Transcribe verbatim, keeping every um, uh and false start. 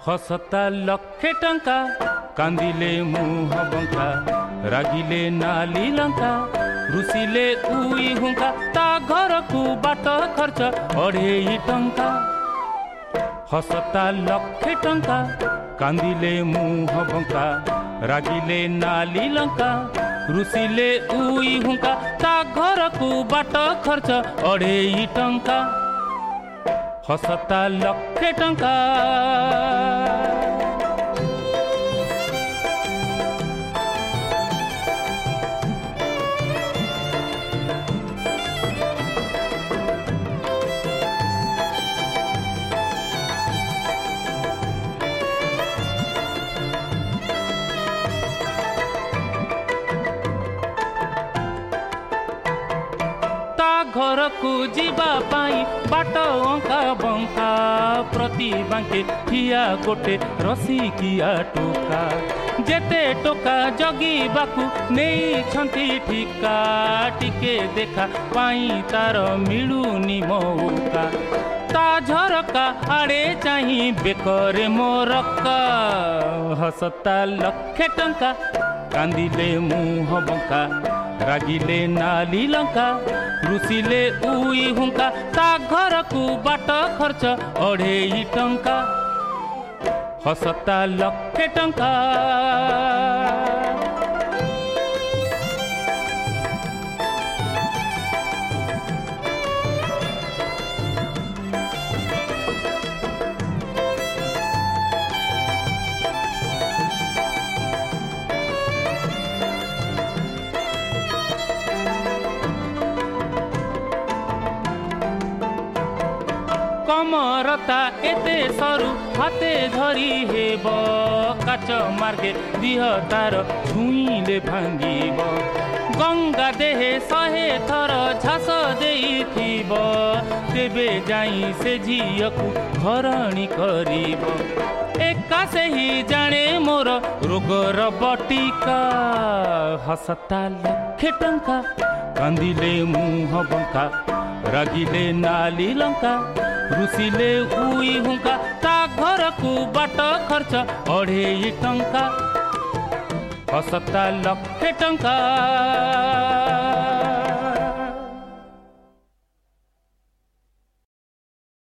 हसता लक्षे टंका कांदिले मुह बंका रागिले नाली लंका रुसिले उई हुंका ता घर को बाट खर्च अढ़ेई टंका हसता लक्षे टंका कांदिले मुह बंका रागिले नाली लंका रुसिले उई हुंका ता घर को बाट खर्च अढ़ेई टंका हसता लक्षे टंका घर को जीवा पाई बाट अंका बंका प्रति बांके ठिया गोटे रसिकिया टोका जेते टोका जगी बाकू नहीं छंती ठिका टिके देखा पाई तार मिलुनी मौका ता झरका आड़े चाही बेकरे मोरका हसता लक्षे टंका कांदिले मुह बंका रागिले नाली लंका रुसिले उई हुंका ता घर को बाट खर्च अढ़ेई टंका हसता लक्षे टंका कमरता एते सरु हाते धरी हेब काच मार्गे दिह तार छुईले भांगीब गंगा देहे शहे थर झास देइथिब तेबे जाई से झियकु घरणी करिब एका से ही जाने मोर रोगर बटिका हसता लक्षे टंका कांदिले मुह बंका रागिले नाली लंका रुसिले उई हुंका ता घर को बाट खर्च अढ़ेई टंका हसता लक्षे टंका।